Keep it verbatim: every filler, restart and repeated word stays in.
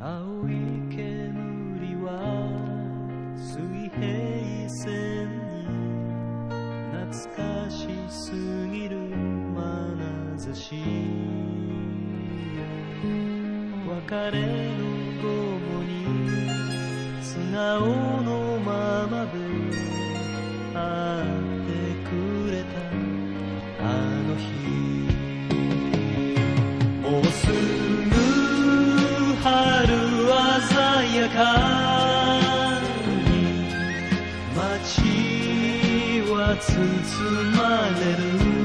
青い煙は水平線に懐かしすぎる眼差し、別れの午後に素顔のままで会ってくれたあの日、もうすぐ春鮮やかに街は包まれる。